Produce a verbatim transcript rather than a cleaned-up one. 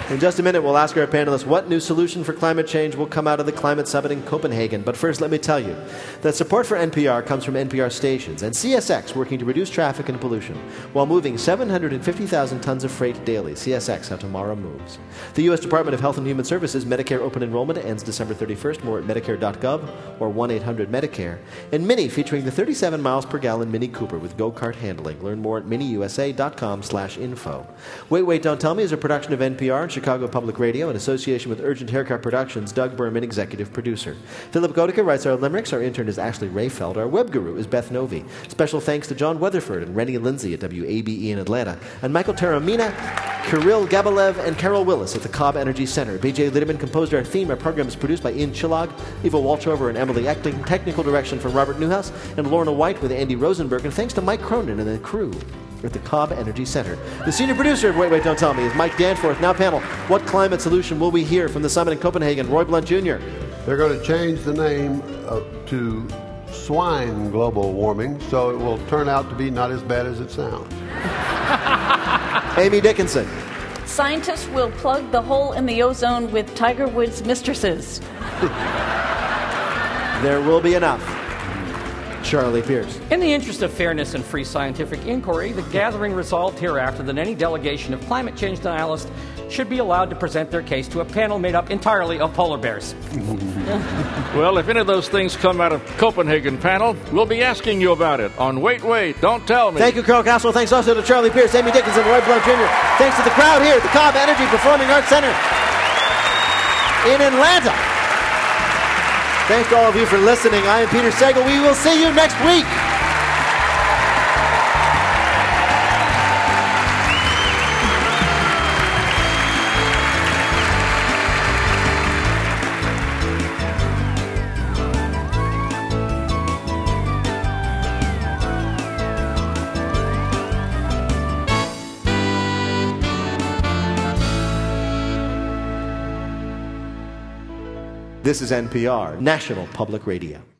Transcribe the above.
In just a minute, we'll ask our panelists what new solution for climate change will come out of the Climate Summit in Copenhagen. But first, let me tell you that support for N P R comes from N P R stations and C S X working to reduce traffic and pollution while moving seven hundred fifty thousand tons of freight daily. C S X, how tomorrow moves. The U S Department of Health and Human Services Medicare open enrollment ends December thirty-first. More at medicare dot gov or one eight hundred Medicare. And Mini featuring the thirty-seven miles per gallon Mini Cooper with go-kart handling. Learn more at mini u s a dot com slash info. Wait, Wait, Don't Tell Me is a production of N P R and Chicago Public Radio in association with Urgent Haircut Productions. Doug Berman, executive producer. Philip Godica writes our limericks. Our intern is Ashley Rayfeld. Our web guru is Beth Novi. Special thanks to John Weatherford and Rennie Lindsay at W A B E in Atlanta, and Michael Taramina, Kirill Gabalev, and Carol Willis at the Cobb Energy Center. B J Litterman composed our theme. Our program is produced by Ian Chillog, Eva Walchover, and Emily Echting. Technical direction from Robert Newhouse and Lorna White with Andy Rosenberg. And thanks to Mike Cronin and the crew at the Cobb Energy Center. The senior producer of Wait, Wait, Don't Tell Me is Mike Danforth. Now, panel, what climate solution will we hear from the summit in Copenhagen? Roy Blunt Junior They're going to change the name uh, to swine global warming, so it will turn out to be not as bad as it sounds. Amy Dickinson. Scientists will plug the hole in the ozone with Tiger Woods' mistresses. There will be enough. Charlie Pierce. In the interest of fairness and free scientific inquiry, the gathering resolved hereafter that any delegation of climate change denialists should be allowed to present their case to a panel made up entirely of polar bears. Well, if any of those things come out of Copenhagen panel, we'll be asking you about it on Wait, Wait, Don't Tell Me. Thank you, Carl Caswell. Thanks also to Charlie Pierce, Amy Dickinson, Roy Blunt Junior Thanks to the crowd here at the Cobb Energy Performing Arts Center in Atlanta. Thanks to all of you for listening. I am Peter Sagal. We will see you next week. This is N P R, National Public Radio.